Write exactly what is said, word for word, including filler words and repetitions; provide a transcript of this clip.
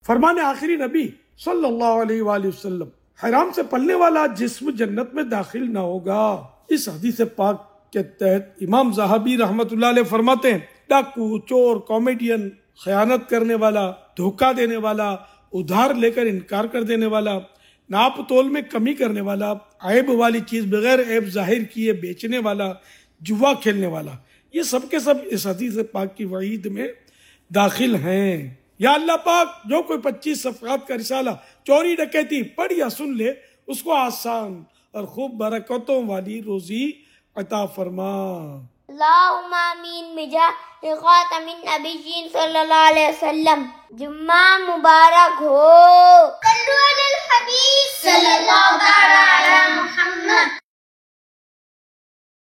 फरमाने आखिरी नबी सल्लल्लाहु अलैहि वसल्लम, हराम से पलने वाला जिस्म जन्नत में दाखिल ना होगा। इस हदीस पाक के तहत इमाम ज़हाबी रहमतुल्लाह अलैह फरमाते हैं, डाकू, चोर, कॉमेडियन, खयानत करने वाला, धोखा देने वाला, उधार लेकर इनकार कर देने वाला, नाप तोल में कमी करने वाला, ऐब वाली चीज बगैर ऐब जाहिर किए बेचने वाला, जुआ खेलने वाला, ये सब के सब इस हदीस पाक की वईद में दाखिल हैं। या अल्लाह पाक जो कोई पच्चीस सफ़हात का रिसाला चोरी डकैती पढ़ या सुन ले, उसको आसान और खूब बरकतों वाली रोजी अता फरमा। अल्लाहुम्मा आमीन बिजाह खातमिन नबिय्यीन सल्लल्लाहु अलैहि वसल्लम। जुम्मा मुबारक हो। सल्लल्लाहु अलैहि हबीब सल्लल्लाहु अलैहि मुहम्मद।